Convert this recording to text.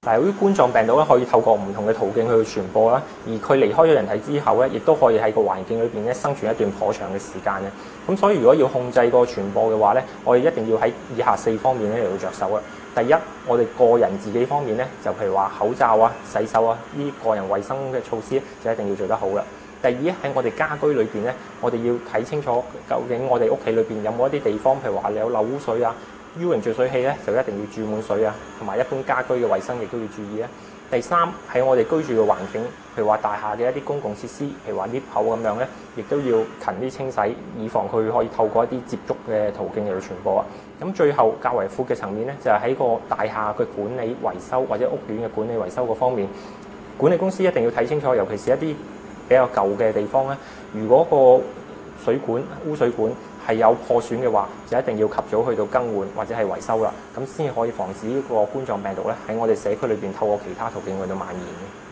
嗱，由於冠狀病毒咧可以透過唔同嘅途徑去傳播啦，而佢離開咗人體之後咧，亦都可以喺個環境裏邊咧生存一段頗長嘅時間嘅。咁所以如果要控制個傳播嘅話咧，我哋一定要喺以下4方面咧嚟到着手啊。第一，我哋個人自己方面咧，就譬如話口罩啊、洗手啊呢啲個人衞生嘅措施就一定要做得好啦。第二喺我哋家居裏邊咧，我哋要睇清楚究竟我哋屋企裏邊有冇一啲地方，譬如話有漏污水啊、U 型聚水器咧，就一定要注滿水啊，同埋一般家居嘅衞生亦都要注意啊。第三喺我哋居住嘅環境，譬如話大廈嘅一啲公共設施，譬如話 lift 口咁樣咧，亦都要勤啲清洗，以防佢可以透過一啲接觸嘅途徑嚟到傳播啊。咁最後較為闊嘅層面咧，就係喺個大廈嘅管理維修或者屋苑嘅管理維修嗰方面，管理公司一定要睇清楚，尤其是一啲比較舊嘅地方咧，如果個水管、污水管係有破損嘅話，就一定要及早去到更換或者係維修啦，咁先可以防止呢個冠狀病毒咧喺我哋社區裏邊透過其他途徑去到蔓延嘅。